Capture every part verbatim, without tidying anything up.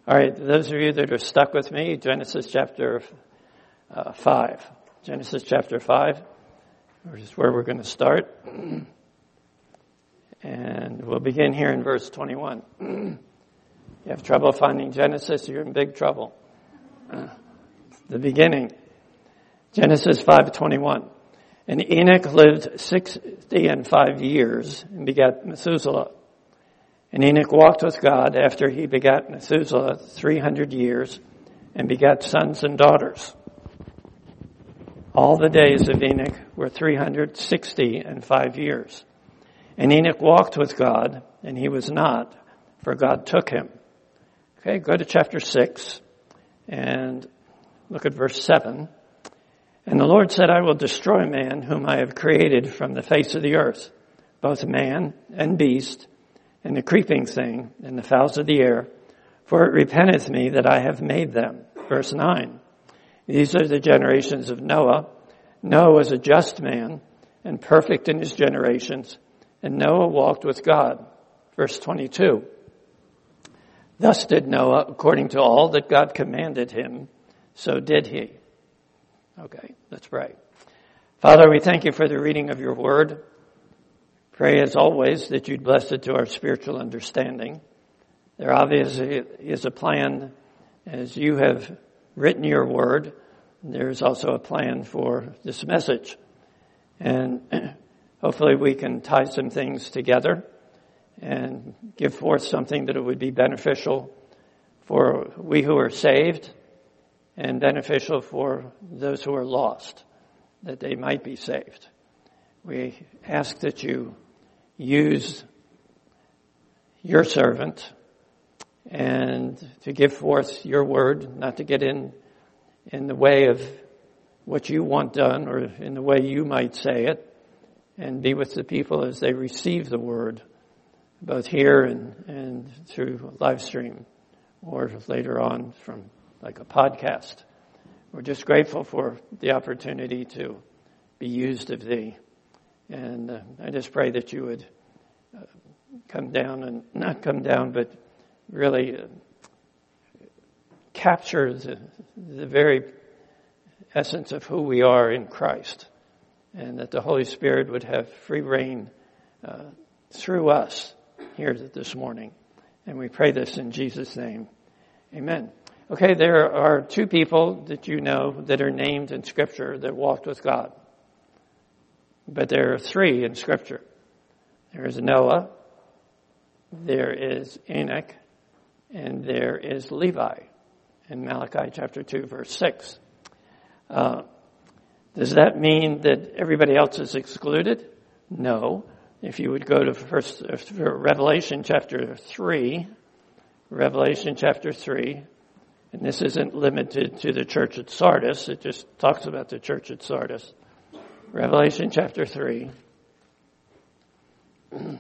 All right, those of you that are stuck with me, Genesis chapter uh, five. Genesis chapter five, which is where we're going to start. And we'll begin here in verse twenty-one. You have trouble finding Genesis, you're in big trouble. Uh, the beginning. Genesis five twenty-one. And Enoch lived sixty and five years and begat Methuselah. And Enoch walked with God after he begat Methuselah three hundred years and begat sons and daughters. All the days of Enoch were three hundred sixty and five years. And Enoch walked with God, and he was not, for God took him. Okay, go to chapter six and look at verse seven. And the Lord said, I will destroy man whom I have created from the face of the earth, both man and beast, and the creeping thing, and the fowls of the air, for it repenteth me that I have made them. Verse nine. These are the generations of Noah. Noah was a just man, and perfect in his generations, and Noah walked with God. Verse twenty-two. Thus did Noah, according to all that God commanded him, so did he. Okay, let's pray. Father, we thank you for the reading of your word. Pray as always that you'd bless it to our spiritual understanding. There obviously is a plan as you have written your word. There's also a plan for this message. And hopefully we can tie some things together and give forth something that it would be beneficial for we who are saved and beneficial for those who are lost, that they might be saved. We ask that you use your servant and to give forth your word, not to get in in the way of what you want done or in the way you might say it, and be with the people as they receive the word, both here and, and through live stream or later on from like a podcast. We're just grateful for the opportunity to be used of thee. And uh, I just pray that you would uh, come down and not come down, but really uh, capture the, the very essence of who we are in Christ, and that the Holy Spirit would have free reign uh, through us here this morning. And we pray this in Jesus' name. Amen. Okay, there are two people that you know that are named in Scripture that walked with God. But there are three in Scripture. There is Noah, there is Enoch, and there is Levi in Malachi chapter two, verse six. Uh, does that mean that everybody else is excluded? No. If you would go to first uh, Revelation chapter three, Revelation chapter three, and this isn't limited to the church at Sardis, it just talks about the church at Sardis. Revelation chapter three. And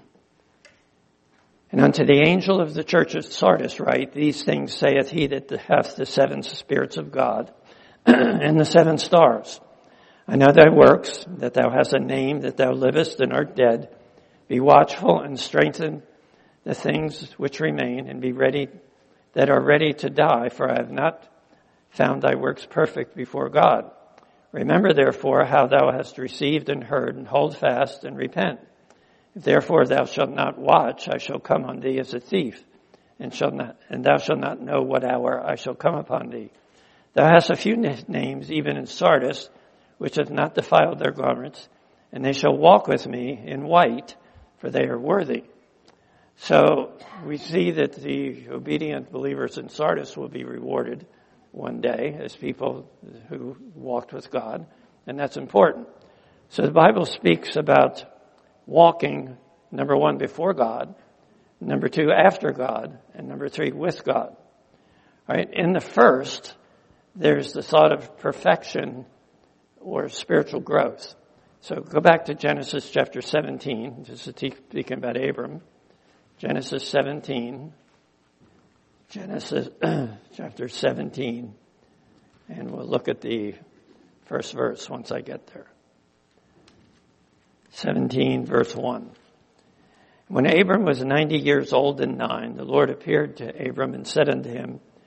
unto the angel of the church at Sardis write, these things saith he that hath the seven spirits of God and the seven stars. I know thy works, that thou hast a name, that thou livest and art dead. Be watchful and strengthen the things which remain, and be ready that are ready to die, for I have not found thy works perfect before God. Remember therefore how thou hast received and heard, and hold fast and repent. If therefore thou shalt not watch, I shall come on thee as a thief, and shall not, and thou shalt not know what hour I shall come upon thee. Thou hast a few names, even in Sardis, which have not defiled their garments, and they shall walk with me in white, for they are worthy. So we see that the obedient believers in Sardis will be rewarded one day as people who walked with God, and that's important. So the Bible speaks about walking, number one, before God, number two, after God, and number three, with God. All right, in the first, there's the thought of perfection or spiritual growth. So go back to Genesis chapter seventeen, this is speaking about Abram. Genesis seventeen, Genesis chapter seventeen, and we'll look at the first verse once I get there. seventeen, verse one. When Abram was ninety years old and nine, the Lord appeared to Abram and said unto him,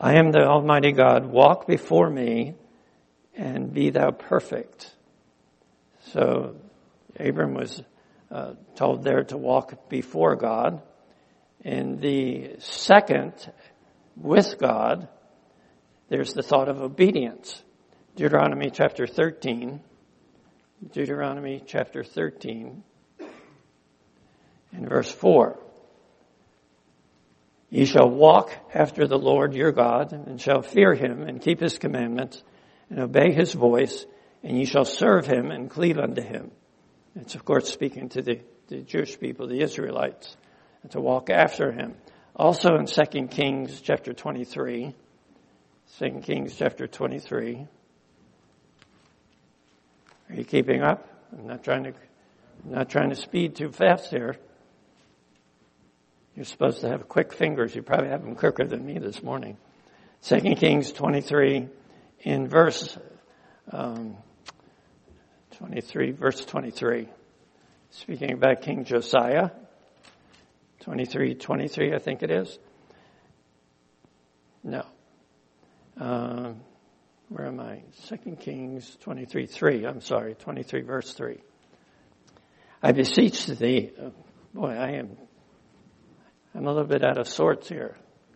I am the Almighty God. Walk before me and be thou perfect. So Abram was uh, told there to walk before God. In the second, with God, there's the thought of obedience. Deuteronomy chapter thirteen. Deuteronomy chapter thirteen and verse four. Ye shall walk after the Lord your God, and shall fear him, and keep his commandments, and obey his voice, and ye shall serve him and cleave unto him. It's of course speaking to the, the Jewish people, the Israelites, and to walk after him. Also in Second Kings chapter twenty-three, Second Kings chapter twenty-three. Are you keeping up? I'm not trying to, I'm not trying to speed too fast here. You're supposed to have quick fingers. You probably have them quicker than me this morning. Second Kings twenty-three, in verse um, twenty-three, verse twenty-three. Speaking about King Josiah, twenty-three, twenty-three, I think it is. No. Uh, where am I? Second Kings twenty-three, three. I'm sorry, twenty-three, verse three. I beseech thee, uh, boy, I am. I'm a little bit out of sorts here.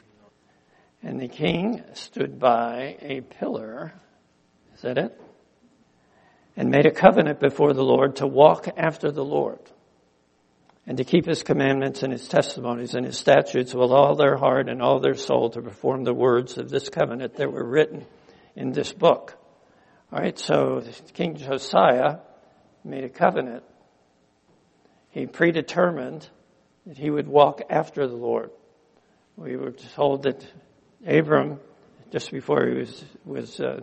And the king stood by a pillar, is that it? And made a covenant before the Lord to walk after the Lord, and to keep his commandments and his testimonies and his statutes with all their heart and all their soul, to perform the words of this covenant that were written in this book. All right, so King Josiah made a covenant. He predetermined that he would walk after the Lord. We were told that Abram, just before he was, was uh,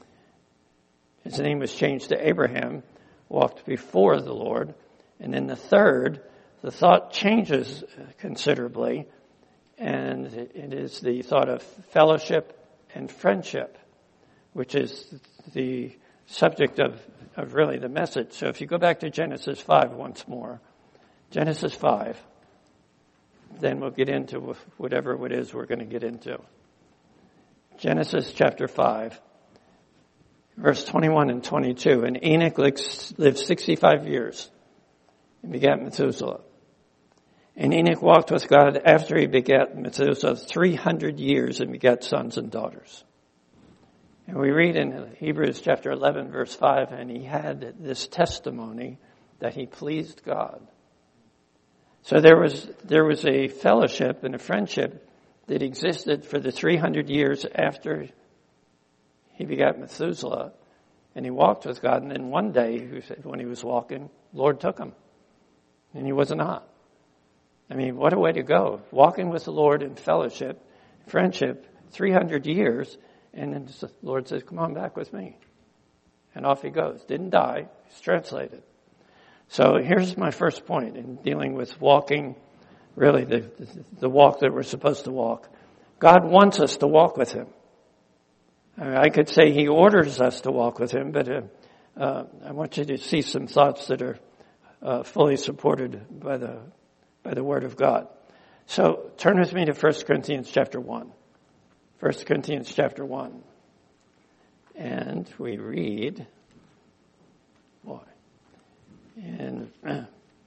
his name was changed to Abraham, walked before the Lord. And in the third, the thought changes considerably, and it is the thought of fellowship and friendship, which is the subject of, of really the message. So if you go back to Genesis five once more, Genesis five, then we'll get into whatever it is we're going to get into. Genesis chapter five, verse twenty-one and twenty-two. And Enoch lived sixty-five years and begat Methuselah. And Enoch walked with God after he begat Methuselah three hundred years and begat sons and daughters. And we read in Hebrews chapter eleven, verse five, and he had this testimony that he pleased God. So there was there was a fellowship and a friendship that existed for the three hundred years after he begat Methuselah, and he walked with God. And then one day, when he was walking, Lord took him, and he was not. I mean, what a way to go! Walking with the Lord in fellowship, friendship, three hundred years, and then the Lord says, "Come on back with me," and off he goes. Didn't die. He's translated. So here's my first point in dealing with walking, really the, the walk that we're supposed to walk. God wants us to walk with him. I could say he orders us to walk with him, but uh, uh, I want you to see some thoughts that are uh, fully supported by the by the Word of God. So turn with me to First Corinthians chapter one. First Corinthians chapter one. And we read, boy, in, uh,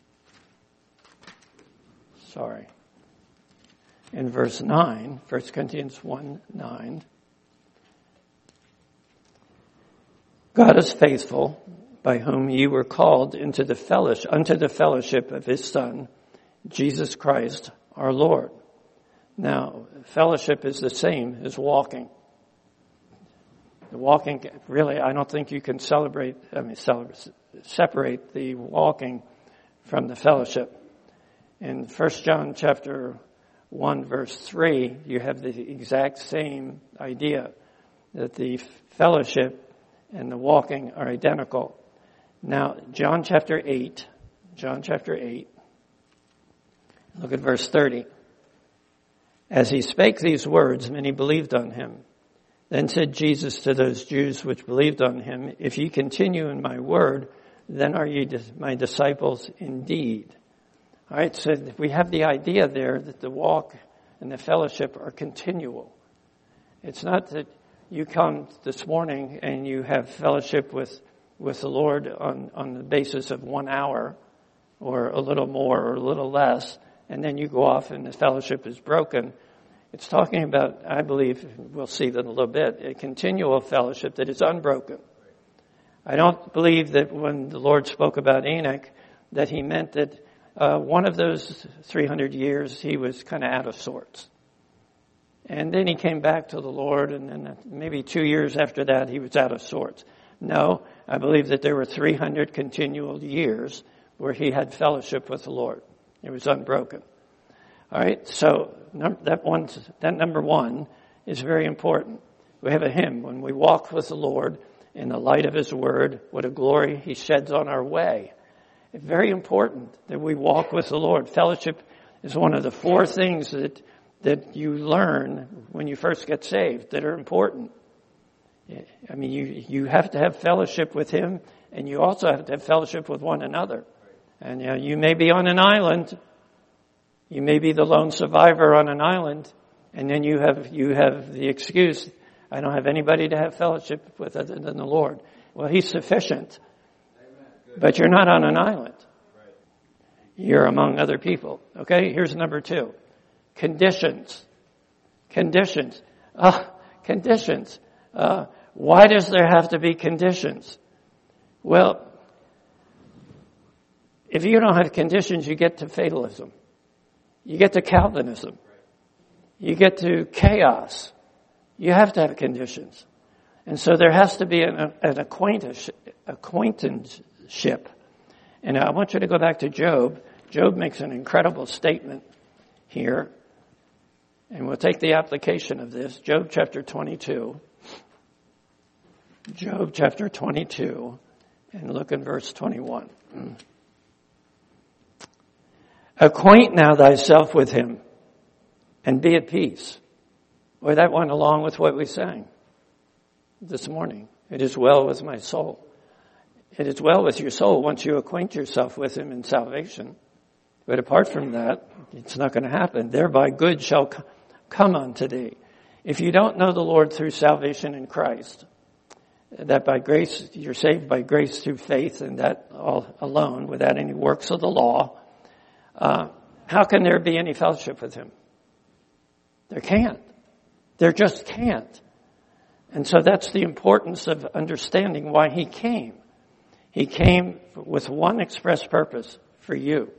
sorry, in verse nine, First Corinthians one, nine. God is faithful, by whom ye were called into the fellowship, unto the fellowship of his Son, Jesus Christ, our Lord. Now, fellowship is the same as walking. The walking, really, I don't think you can celebrate, I mean, celebrate, separate the walking from the fellowship. In First John chapter one, verse three, you have the exact same idea, that the fellowship and the walking are identical. Now, John chapter eight, John chapter eight, look at verse thirty. As he spake these words, many believed on him. Then said Jesus to those Jews which believed on him, if ye continue in my word, then are ye my disciples indeed. All right, so we have the idea there that the walk and the fellowship are continual. It's not that you come this morning and you have fellowship with, with the Lord on, on the basis of one hour or a little more or a little less, and then you go off and the fellowship is broken. It's talking about, I believe, we'll see that in a little bit, a continual fellowship that is unbroken. I don't believe that when the Lord spoke about Enoch that he meant that uh, one of those three hundred years he was kind of out of sorts. And then he came back to the Lord, and then maybe two years after that he was out of sorts. No, I believe that there were three hundred continual years where he had fellowship with the Lord. It was unbroken. All right, so that one, that number one is very important. We have a hymn, when we walk with the Lord in the light of his word, what a glory he sheds on our way. It's very important that we walk with the Lord. Fellowship is one of the four things that that you learn when you first get saved that are important. I mean, you, you have to have fellowship with him, and you also have to have fellowship with one another. And you know, you may be on an island, you may be the lone survivor on an island, and then you have you have the excuse, I don't have anybody to have fellowship with other than the Lord. Well, he's sufficient, but you're not on an island. You're among other people. Okay, here's number two. Conditions. Conditions. Uh, conditions. Uh, why does there have to be conditions? Well, if you don't have conditions, you get to fatalism. You get to Calvinism. You get to chaos. You have to have conditions. And so there has to be an, an acquaintanceship. And I want you to go back to Job. Job makes an incredible statement here. And we'll take the application of this. Job chapter twenty-two. Job chapter twenty-two. And look in verse twenty-one. Acquaint now thyself with him, and be at peace. Well, that went along with what we sang this morning. It is well with my soul. It is well with your soul once you acquaint yourself with him in salvation. But apart from that, it's not going to happen. Thereby good shall come unto thee. If you don't know the Lord through salvation in Christ, that by grace, you're saved by grace through faith, and that all alone, without any works of the law, uh, how can there be any fellowship with him? There can't. There just can't. And so that's the importance of understanding why he came. He came with one express purpose, for you,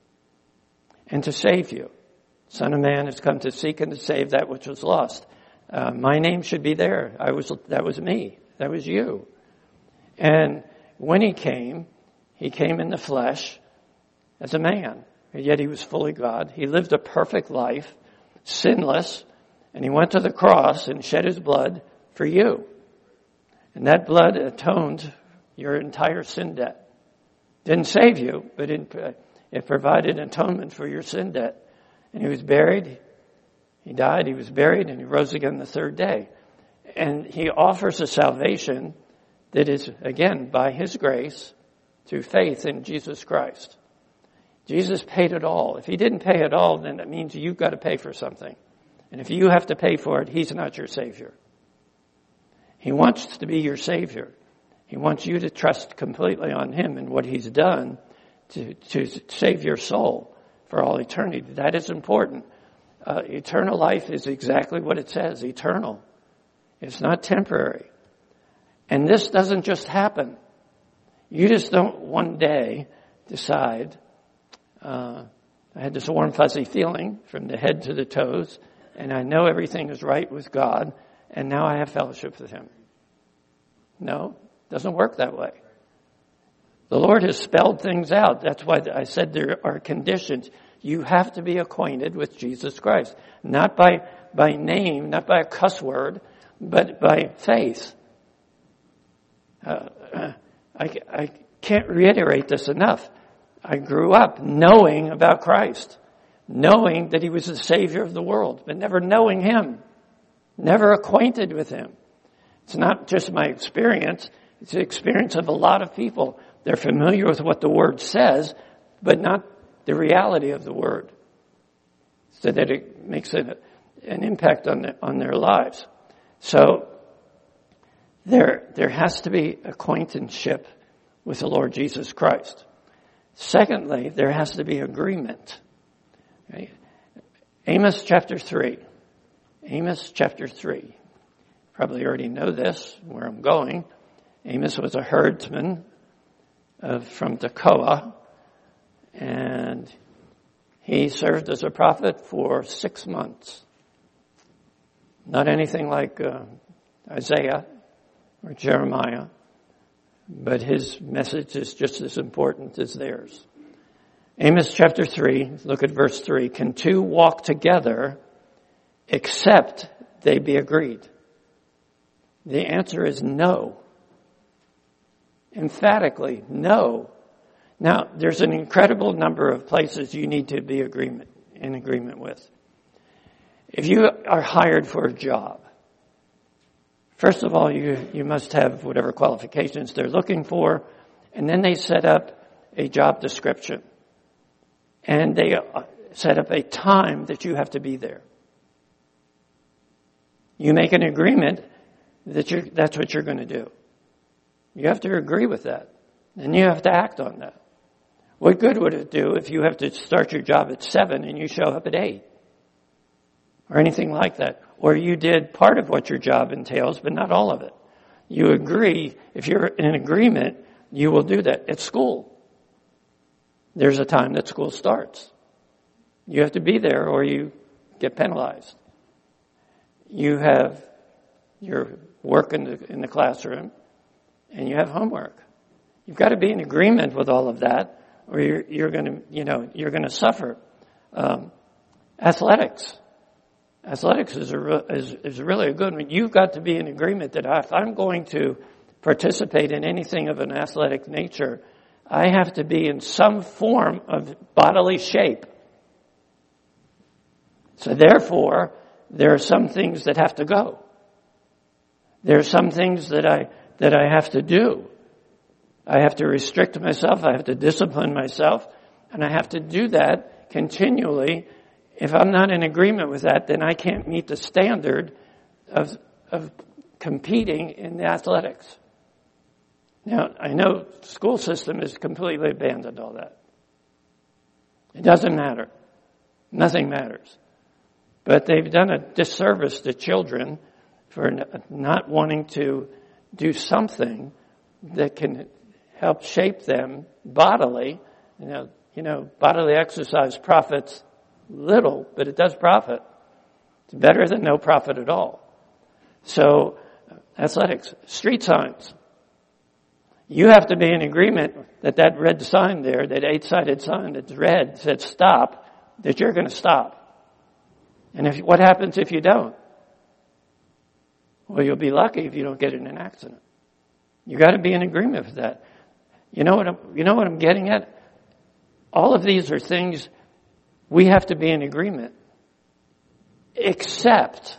and to save you. Son of Man has come to seek and to save that which was lost. Uh, my name should be there. I was, that was me. That was you. And when he came, he came in the flesh as a man. And yet he was fully God. He lived a perfect life, sinless, and he went to the cross and shed his blood for you. And that blood atoned your entire sin debt. Didn't save you, but it, it provided atonement for your sin debt. And he was buried, he died, he was buried, and he rose again the third day. And he offers a salvation that is, again, by his grace, through faith in Jesus Christ. Jesus paid it all. If he didn't pay it all, then it means you've got to pay for something. And if you have to pay for it, he's not your Savior. He wants to be your Savior. He wants you to trust completely on him and what he's done to, to save your soul for all eternity. That is important. Uh, eternal life is exactly what it says, eternal. It's not temporary. And this doesn't just happen. You just don't one day decide, uh, I had this warm fuzzy feeling from the head to the toes, and I know everything is right with God, and now I have fellowship with him. No, it doesn't work that way. The Lord has spelled things out. That's why I said there are conditions. You have to be acquainted with Jesus Christ. Not by, by name, not by a cuss word, but by faith. Uh, I, I can't reiterate this enough. I grew up knowing about Christ, knowing that he was the Savior of the world, but never knowing him, never acquainted with him. It's not just my experience. It's the experience of a lot of people. They're familiar with what the Word says, but not the reality of the Word, so that it makes a, an impact on, the, on their lives. So there, there has to be acquaintanceship with the Lord Jesus Christ. Secondly, there has to be agreement. Okay? Amos chapter three. Amos chapter three. Probably already know this, where I'm going. Amos was a herdsman of, from Tekoa, and he served as a prophet for six months. Not anything like uh, Isaiah or Jeremiah, but his message is just as important as theirs. Amos chapter three, look at verse three. Can two walk together except they be agreed? The answer is no. Emphatically, no. Now, there's an incredible number of places you need to be agreement in agreement with. If you are hired for a job, first of all, you, you must have whatever qualifications they're looking for, and then they set up a job description. And they set up a time that you have to be there. You make an agreement that you're, that's what you're going to do. You have to agree with that. And you have to act on that. What good would it do if you have to start your job at seven and you show up at eight? Or anything like that. Or you did part of what your job entails, but not all of it. You agree, if you're in agreement, you will do that. At school, there's a time that school starts. You have to be there or you get penalized. You have your work in the, in the classroom, and you have homework. You've got to be in agreement with all of that, or you're, you're going to, you know, you're going to suffer. Um, athletics, athletics is a re- is is really a good one. You've got to be in agreement that if I'm going to participate in anything of an athletic nature, I have to be in some form of bodily shape. So therefore, there are some things that have to go. There are some things that I that I have to do. I have to restrict myself. I have to discipline myself. And I have to do that continually. If I'm not in agreement with that, then I can't meet the standard of of competing in the athletics. Now, I know the school system has completely abandoned all that. It doesn't matter. Nothing matters. But they've done a disservice to children for not wanting to do something that can help shape them bodily. You know, you know, bodily exercise profits little, but it does profit. It's better than no profit at all. So, athletics, street signs. You have to be in agreement that that red sign there, that eight-sided sign that's red, said stop, that you're going to stop. And if what happens if you don't? Well, you'll be lucky if you don't get in an accident. You got to be in agreement with that. You know what I'm, you know what I'm getting at? All of these are things we have to be in agreement. Except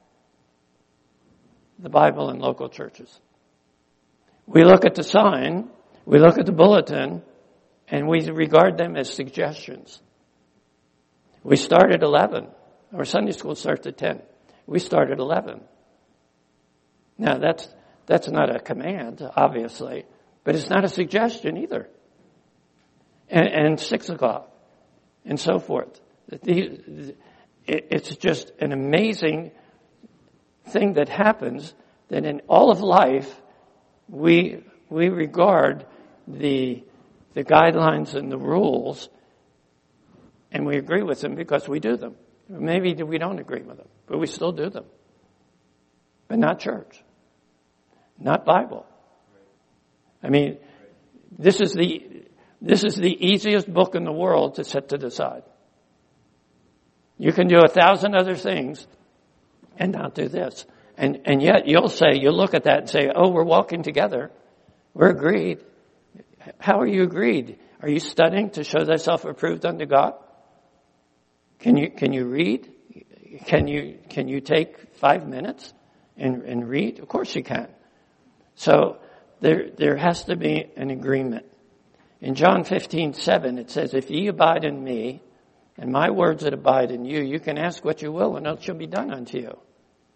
the Bible and local churches. We look at the sign, we look at the bulletin, and we regard them as suggestions. We start at eleven. Our Sunday school starts at ten. We start at eleven. Now, that's that's not a command, obviously, but it's not a suggestion either. And, and six o'clock, and so forth. It's just an amazing thing that happens that in all of life, we we regard the the guidelines and the rules, and we agree with them because we do them. Maybe we don't agree with them, but we still do them. But not church. Not Bible. I mean, this is the this is the easiest book in the world to set to the side. You can do a thousand other things and not do this. And and yet you'll say, you'll look at that and say, oh, we're walking together. We're agreed. How are you agreed? Are you studying to show thyself approved unto God? Can you can you read? Can you can you take five minutes and, and read? Of course you can. So there there has to be an agreement. In John fifteen seven it says, if ye abide in me, and my words that abide in you, you can ask what you will, and it shall be done unto you.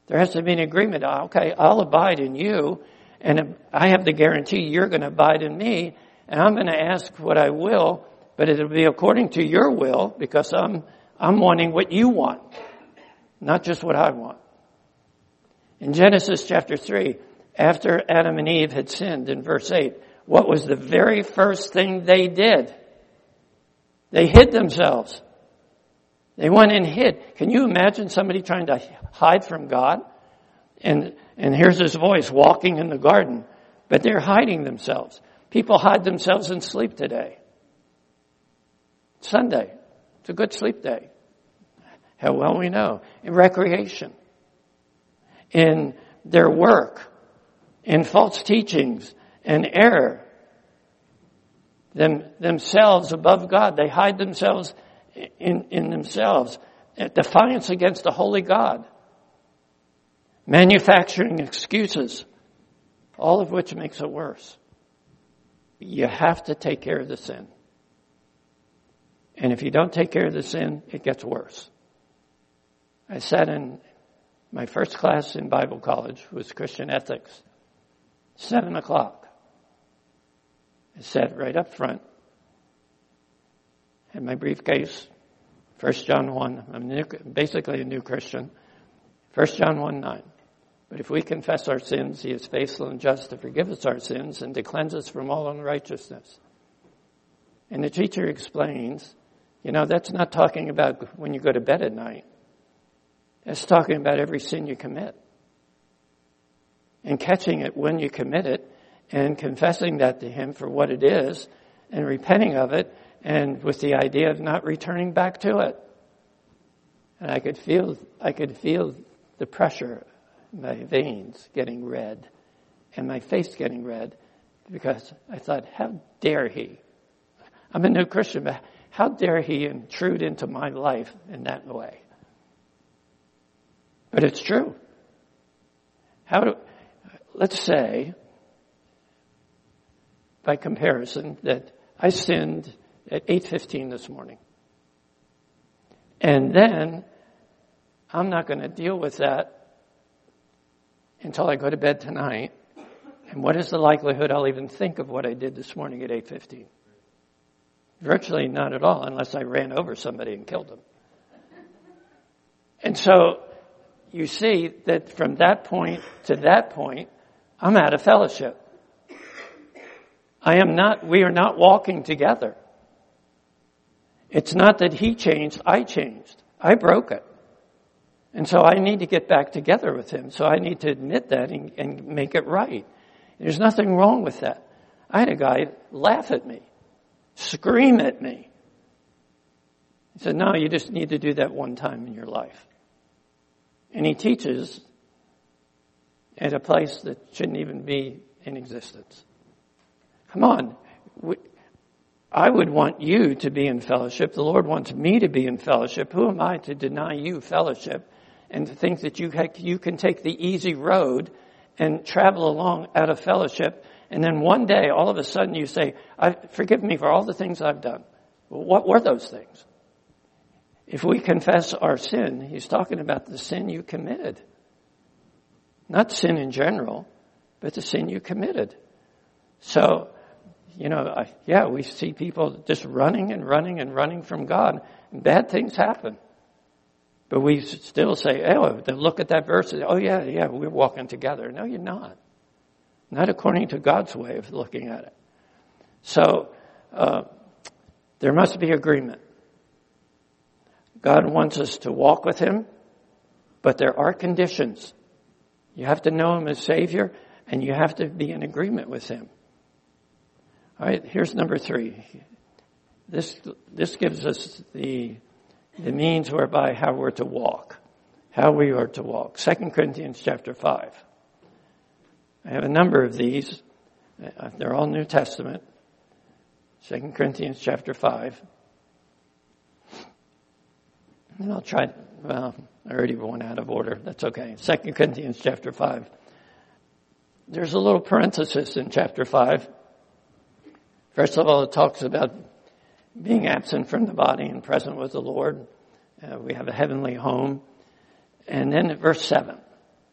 There has to be an agreement. Okay, I'll abide in you, and I have the guarantee you're going to abide in me, and I'm going to ask what I will, but it'll be according to your will, because I'm I'm wanting what you want, not just what I want. In Genesis chapter three, after Adam and Eve had sinned, in verse eight, what was the very first thing they did? They hid themselves. They went and hid. Can you imagine somebody trying to hide from God? And and here's his voice walking in the garden, but they're hiding themselves. People hide themselves in sleep today. Sunday. It's a good sleep day. How well we know. In recreation. In their work. In false teachings and error. Them, themselves above God. They hide themselves in, in themselves. Defiance against the holy God. Manufacturing excuses. All of which makes it worse. You have to take care of the sin. And if you don't take care of the sin, it gets worse. I sat in my first class in Bible college was Christian ethics. Seven o'clock. I sat right up front. Had my briefcase. First John one. I'm new, basically a new Christian. First John one nine. But if we confess our sins, he is faithful and just to forgive us our sins and to cleanse us from all unrighteousness. And the teacher explains, you know, that's not talking about when you go to bed at night. It's talking about every sin you commit. And catching it when you commit it and confessing that to him for what it is and repenting of it and with the idea of not returning back to it. And I could feel, I could feel the pressure, my veins getting red and my face getting red because I thought, how dare he? I'm a new Christian, but how dare he intrude into my life in that way? But it's true. How do, let's say, by comparison, that I sinned at eight fifteen this morning. And then I'm not going to deal with that until I go to bed tonight. And what is the likelihood I'll even think of what I did this morning at eight fifteen? Virtually not at all, unless I ran over somebody and killed them. And so you see that from that point to that point, I'm out of fellowship. I am not, we are not walking together. It's not that he changed, I changed. I broke it. And so I need to get back together with him. So I need to admit that and, and make it right. There's nothing wrong with that. I had a guy laugh at me, scream at me. He said, no, you just need to do that one time in your life. And he teaches at a place that shouldn't even be in existence. Come on. I would want you to be in fellowship. The Lord wants me to be in fellowship. Who am I to deny you fellowship and to think that you you can take the easy road and travel along out of fellowship, and then one day, all of a sudden, you say, I, forgive me for all the things I've done. Well, what were those things? If we confess our sin, he's talking about the sin you committed. Not sin in general, but the sin you committed. So, you know, I, yeah, we see people just running and running and running from God, and bad things happen. But we still say, oh, look at that verse. Oh, yeah, yeah, we're walking together. No, you're not. Not according to God's way of looking at it. So, uh, there must be agreement. God wants us to walk with him, but there are conditions. You have to know him as Savior, and you have to be in agreement with him. All right, here's number three. This this gives us the the means whereby how we're to walk, how we are to walk. Second Corinthians chapter five. I have a number of these. They're all New Testament. Second Corinthians chapter five. And I'll try, well, I already went out of order. That's okay. Second Corinthians chapter five. There's a little parenthesis in chapter five. First of all, it talks about being absent from the body and present with the Lord. Uh, we have a heavenly home. And then at verse seven,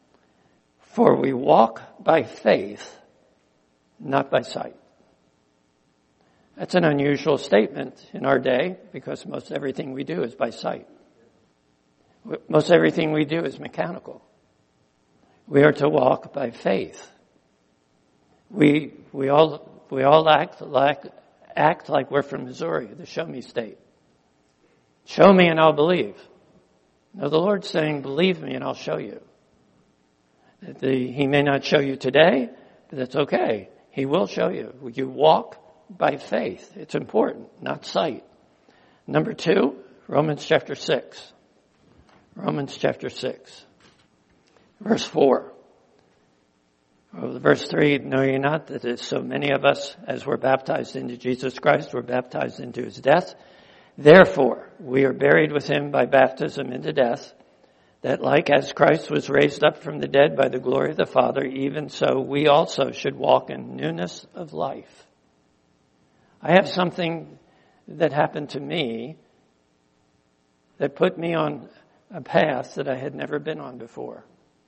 For we walk by faith, not by sight. That's an unusual statement in our day because most everything we do is by sight. Most everything we do is mechanical. We are to walk by faith. We we all we all act like act like we're from Missouri, the show me state. Show me and I'll believe. No, the Lord's saying, believe me and I'll show you. The, he may not show you today, but that's okay. He will show you. You walk by faith. It's important, not sight. Number two, Romans chapter six. Romans chapter six. Verse four. Well, verse three, know ye not that as so many of us as were baptized into Jesus Christ were baptized into his death? Therefore, we are buried with him by baptism into death, that like as Christ was raised up from the dead by the glory of the Father, even so we also should walk in newness of life. I have something that happened to me that put me on a path that I had never been on before.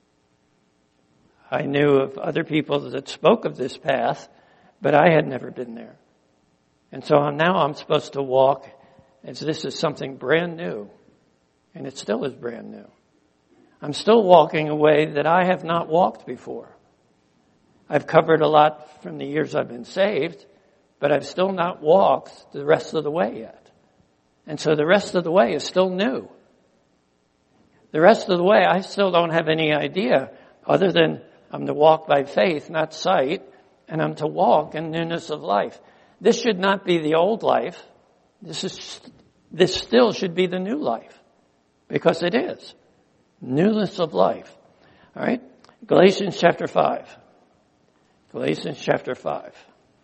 I knew of other people that spoke of this path, but I had never been there. And so now I'm supposed to walk as this is something brand new, and it still is brand new. I'm still walking a way that I have not walked before. I've covered a lot from the years I've been saved, but I've still not walked the rest of the way yet. And so the rest of the way is still new. The rest of the way, I still don't have any idea other than I'm to walk by faith, not sight, and I'm to walk in newness of life. This should not be the old life. This is, this still should be the new life, because it is. Newness of life. All right? Galatians chapter five. Galatians chapter five.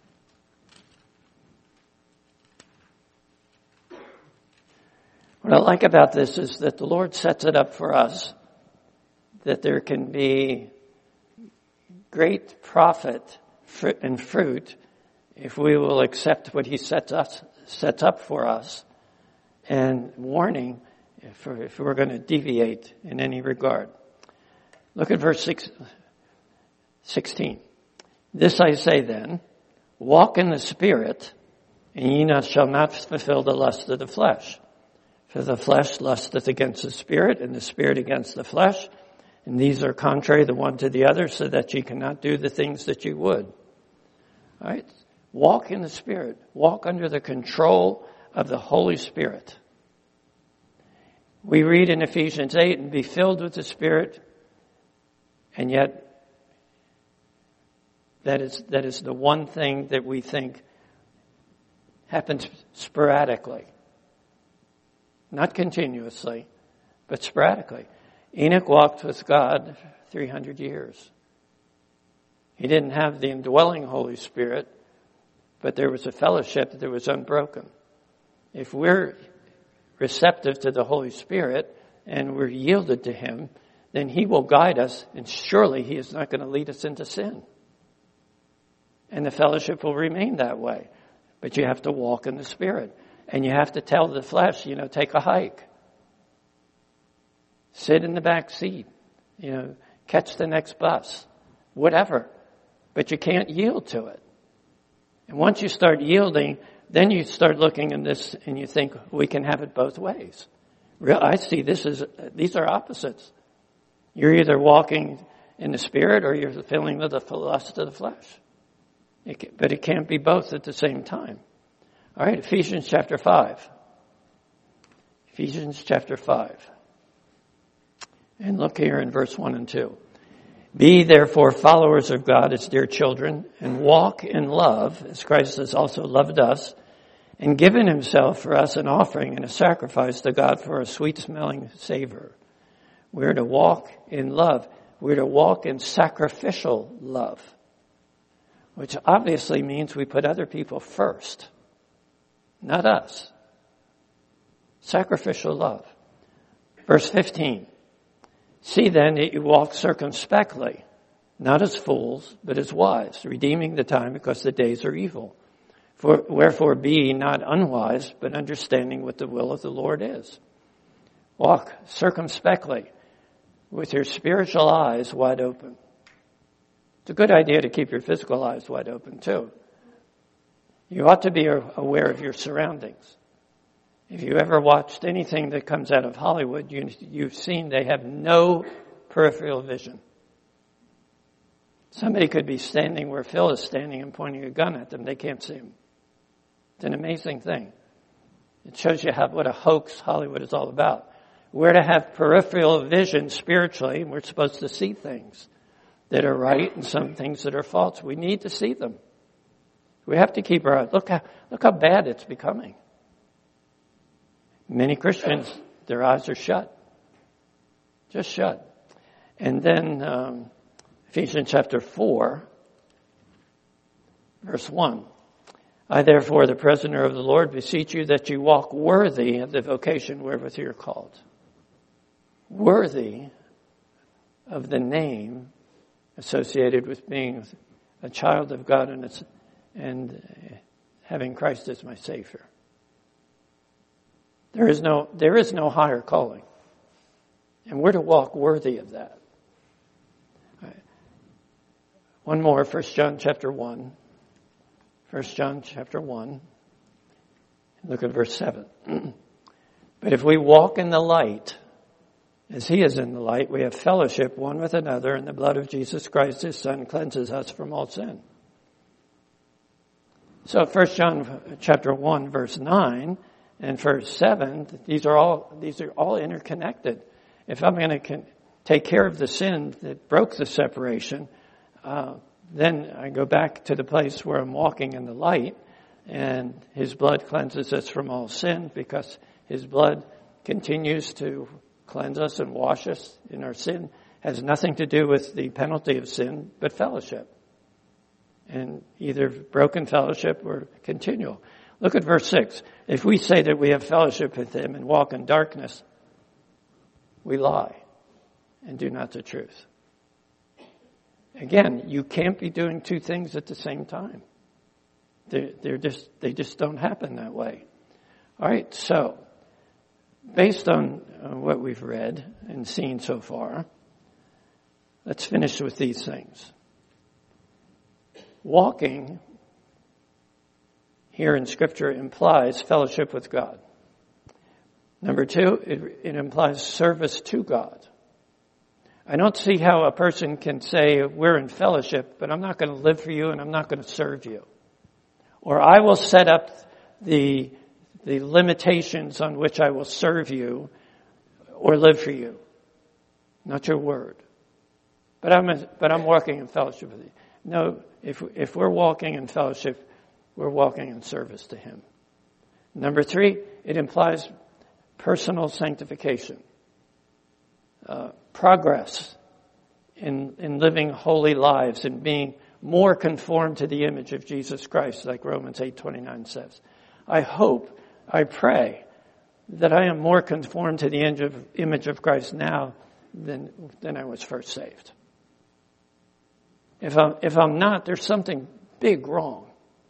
What I like about this is that the Lord sets it up for us that there can be great profit and fruit if we will accept what he sets us sets up for us, and warning if we're, if we're going to deviate in any regard. Look at verse six, sixteen. This I say then, walk in the Spirit, and ye not, shall not fulfill the lust of the flesh. For the flesh lusteth against the Spirit, and the Spirit against the flesh. And these are contrary the one to the other, so that ye cannot do the things that ye would. All right? Walk in the Spirit. Walk under the control of the Holy Spirit. We read in Ephesians eight, and be filled with the Spirit, and yet that is, that is the one thing that we think happens sporadically. Not continuously, but sporadically. Enoch walked with God three hundred years. He didn't have the indwelling Holy Spirit, but there was a fellowship that was unbroken. If we're receptive to the Holy Spirit and we're yielded to him, then he will guide us, and surely he is not going to lead us into sin. And the fellowship will remain that way. But you have to walk in the Spirit. And you have to tell the flesh, you know, take a hike. Sit in the back seat. You know, catch the next bus. Whatever. But you can't yield to it. And once you start yielding, then you start looking in this and you think, we can have it both ways. Real, I see this as, these are opposites. You're either walking in the Spirit or you're filling with the lust of the flesh. It can, but it can't be both at the same time. All right, Ephesians chapter five. Ephesians chapter five. And look here in verse one and two. Be therefore followers of God as dear children, and walk in love, as Christ has also loved us, and given himself for us an offering and a sacrifice to God for a sweet-smelling savor. We're to walk in love. We're to walk in sacrificial love, which obviously means we put other people first. Not us. Sacrificial love. Verse fifteen. See then that you walk circumspectly, not as fools, but as wise, redeeming the time because the days are evil. For wherefore be ye not unwise, but understanding what the will of the Lord is. Walk circumspectly with your spiritual eyes wide open. It's a good idea to keep your physical eyes wide open too. You ought to be aware of your surroundings. If you ever watched anything that comes out of Hollywood, you, you've seen they have no peripheral vision. Somebody could be standing where Phil is standing and pointing a gun at them. They can't see him. It's an amazing thing. It shows you how, what a hoax Hollywood is all about. We're to have peripheral vision spiritually, and we're supposed to see things that are right and some things that are false. We need to see them. We have to keep our eyes. Look how, look how bad it's becoming. Many Christians, their eyes are shut. Just shut. And then um, Ephesians chapter four, verse one. I therefore, the prisoner of the Lord, beseech you that you walk worthy of the vocation wherewith you are called. Worthy of the name associated with being a child of God and, it's, and having Christ as my Savior. There is no, there is no higher calling. And we're to walk worthy of that. Right. One more, First John chapter one. First John chapter one. Look at verse seven. But if we walk in the light, as he is in the light, we have fellowship one with another, and the blood of Jesus Christ, his Son, cleanses us from all sin. So First John chapter one, verse nine, and verse seven, these are all these are all interconnected. If I'm going to take care of the sin that broke the separation, uh, then I go back to the place where I'm walking in the light, and his blood cleanses us from all sin, because his blood continues to cleanse us and wash us in our sin. Has nothing to do with the penalty of sin, but fellowship. And either broken fellowship or continual. Look at verse six. If we say that we have fellowship with him and walk in darkness, we lie and do not the truth. Again, you can't be doing two things at the same time. They're, they're just, they just don't happen that way. All right, so based on uh, what we've read and seen so far, let's finish with these things. Walking here in Scripture implies fellowship with God. Number two, it, it implies service to God. I don't see how a person can say, we're in fellowship, but I'm not going to live for you and I'm not going to serve you. Or I will set up the, the limitations on which I will serve you or live for you. Not your word. But I'm, a, but I'm walking in fellowship with you. No, if, if we're walking in fellowship, we're walking in service to him. Number three, it implies personal sanctification. Uh, progress in, in living holy lives and being more conformed to the image of Jesus Christ, like Romans eight twenty-nine says. I hope, I pray that I am more conformed to the image of, image of Christ now than, than I was first saved. If I'm, if I'm not, there's something big wrong.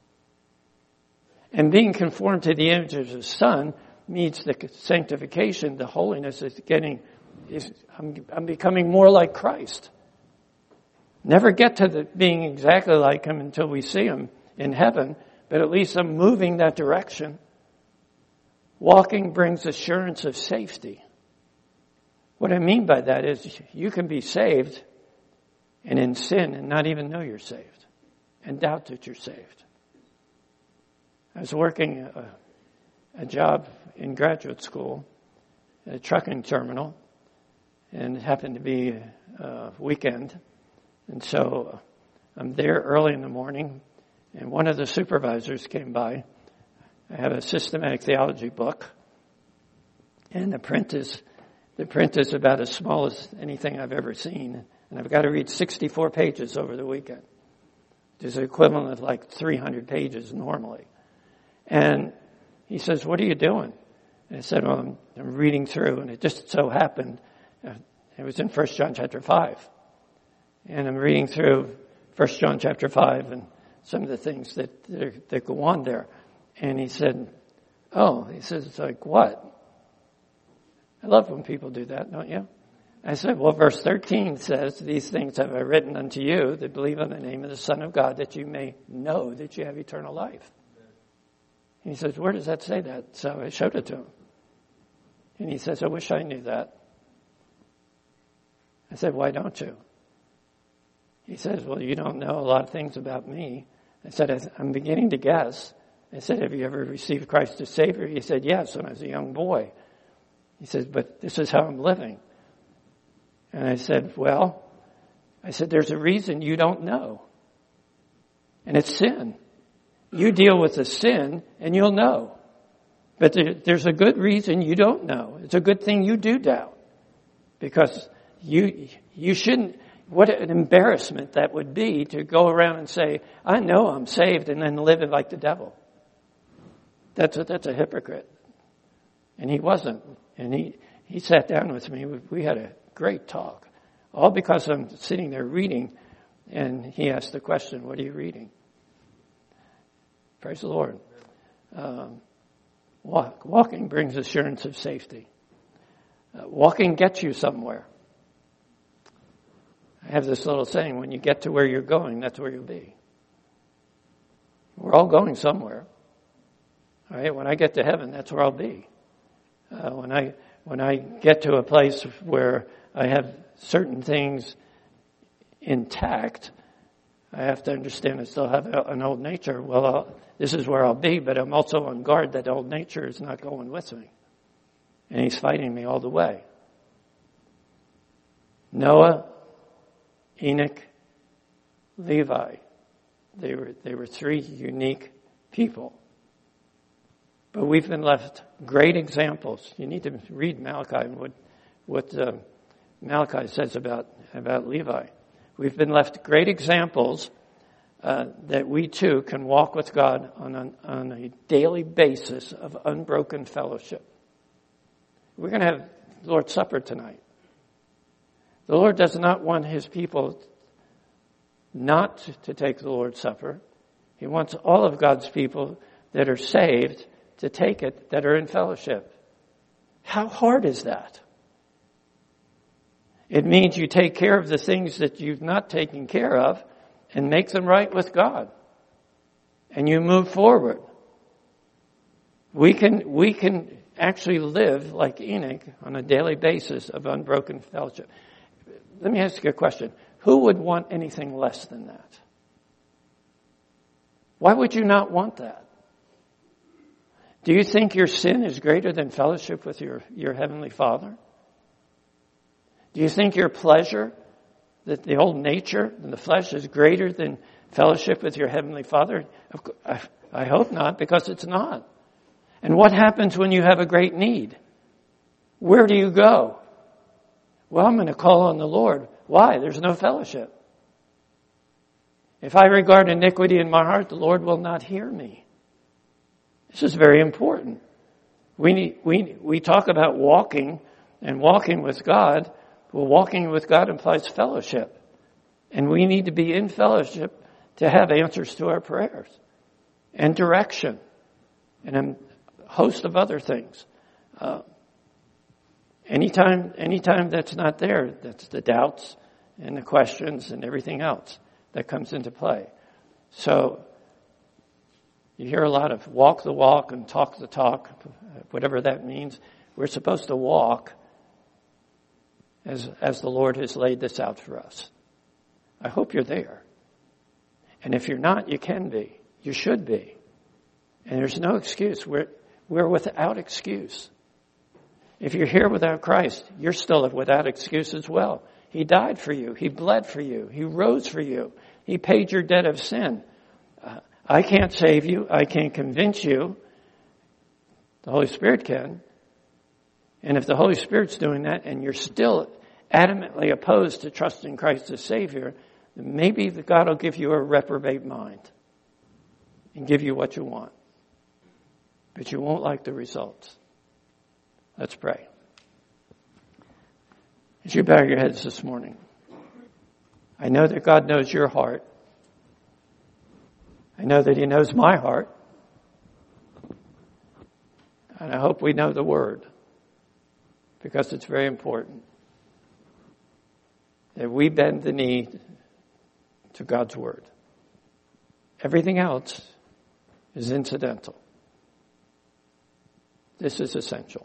And being conformed to the image of his Son means the sanctification, the holiness is getting, is I'm, I'm becoming more like Christ. Never get to the, being exactly like him until we see him in heaven, but at least I'm moving that direction. Walking brings assurance of safety. What I mean by that is you can be saved and in sin and not even know you're saved and doubt that you're saved. I was working a, a job in graduate school at a trucking terminal, and it happened to be a weekend. And so I'm there early in the morning, and one of the supervisors came by. I have a systematic theology book, and the print is the print is about as small as anything I've ever seen, and I've got to read sixty-four pages over the weekend, which is the equivalent of like three hundred pages normally. And he says, "What are you doing?" And I said, "Well, I'm, I'm reading through," and it just so happened uh, it was in First John chapter five, and I'm reading through First John chapter five and some of the things that that, are, that go on there. And he said, "Oh," he says, "it's like what?" I love when people do that, don't you? I said, well, verse thirteen says, these things have I written unto you that believe on the name of the Son of God, that you may know that you have eternal life. And he says, where does that say that? So I showed it to him. And he says, I wish I knew that. I said, why don't you? He says, well, you don't know a lot of things about me. I said, I'm beginning to guess. I said, have you ever received Christ as Savior? He said, yes, when I was a young boy. He says, but this is how I'm living. And I said, well, I said, there's a reason you don't know. And it's sin. You deal with the sin and you'll know. But there, there's a good reason you don't know. It's a good thing you do doubt. Because you, you shouldn't, what an embarrassment that would be to go around and say, I know I'm saved, and then live it like the devil. That's a, that's a hypocrite. And he wasn't. And he, he sat down with me. We, we had a great talk. All because I'm sitting there reading, and he asked the question, what are you reading? Praise the Lord. Um, walk, walking brings assurance of safety. Uh, walking gets you somewhere. I have this little saying, when you get to where you're going, that's where you'll be. We're all going somewhere. All right, when I get to heaven, that's where I'll be. Uh, when I when I get to a place where I have certain things intact, I have to understand I still have an old nature. Well, I'll, this is where I'll be, but I'm also on guard that old nature is not going with me. And he's fighting me all the way. Noah, Enoch, Levi, they were they were three unique people. But we've been left great examples. You need to read Malachi and what what uh, Malachi says about about Levi. We've been left great examples uh, that we too can walk with God on an, on a daily basis of unbroken fellowship. We're going to have Lord's Supper tonight. The Lord does not want his people not to take the Lord's Supper. He wants all of God's people that are saved to take it, that are in fellowship. How hard is that? It means you take care of the things that you've not taken care of and make them right with God. And you move forward. We can, we can actually live like Enoch on a daily basis of unbroken fellowship. Let me ask you a question. Who would want anything less than that? Why would you not want that? Do you think your sin is greater than fellowship with your, your Heavenly Father? Do you think your pleasure, that the old nature and the flesh is greater than fellowship with your Heavenly Father? I, I hope not, because it's not. And what happens when you have a great need? Where do you go? Well, I'm going to call on the Lord. Why? There's no fellowship. If I regard iniquity in my heart, the Lord will not hear me. This is very important. We need, we we talk about walking and walking with God. Well, walking with God implies fellowship. And we need to be in fellowship to have answers to our prayers and direction and a host of other things. Uh, anytime, anytime that's not there, that's the doubts and the questions and everything else that comes into play. So you hear a lot of walk the walk and talk the talk, whatever that means. We're supposed to walk as as the Lord has laid this out for us. I hope you're there. And if you're not, you can be. You should be. And there's no excuse. We're, we're without excuse. If you're here without Christ, you're still without excuse as well. He died for you. He bled for you. He rose for you. He paid your debt of sin. Uh, I can't save you. I can't convince you. The Holy Spirit can. And if the Holy Spirit's doing that and you're still adamantly opposed to trusting Christ as Savior, then maybe God will give you a reprobate mind and give you what you want. But you won't like the results. Let's pray. As you bow your heads this morning, I know that God knows your heart. I know that He knows my heart. And I hope we know the Word, because it's very important. that we bend the knee to God's word. Everything else is incidental. This is essential.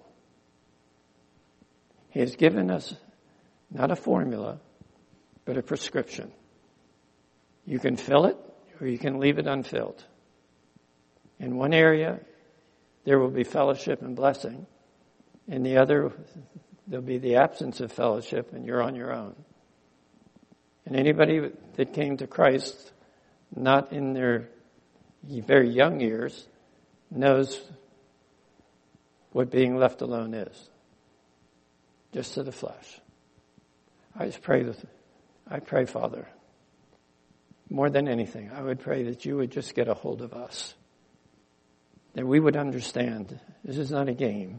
He has given us not a formula, but a prescription. You can fill it or you can leave it unfilled. In one area, there will be fellowship and blessing. In the other, there'll be the absence of fellowship and you're on your own. And anybody that came to Christ, not in their very young years, knows what being left alone is. Just to the flesh. I just pray that, I pray, Father, more than anything, I would pray that you would just get a hold of us. That we would understand this is not a game.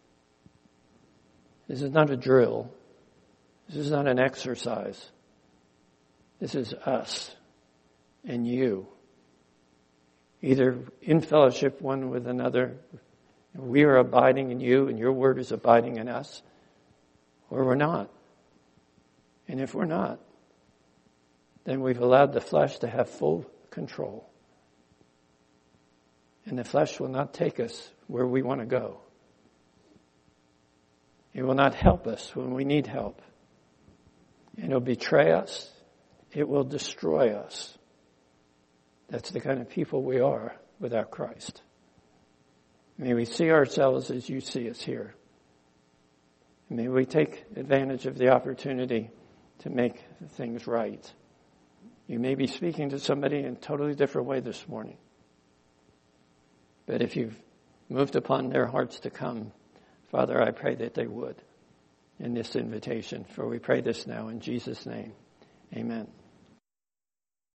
This is not a drill. This is not an exercise. This is us and you. Either in fellowship one with another, we are abiding in you and your word is abiding in us, or we're not. And if we're not, then we've allowed the flesh to have full control. And the flesh will not take us where we want to go. It will not help us when we need help. And it'll betray us. It will destroy us. That's the kind of people we are without Christ. May we see ourselves as you see us here. May we take advantage of the opportunity to make things right. You may be speaking to somebody in a totally different way this morning. But if you've moved upon their hearts to come, Father, I pray that they would in this invitation. For we pray this now in Jesus' name. Amen.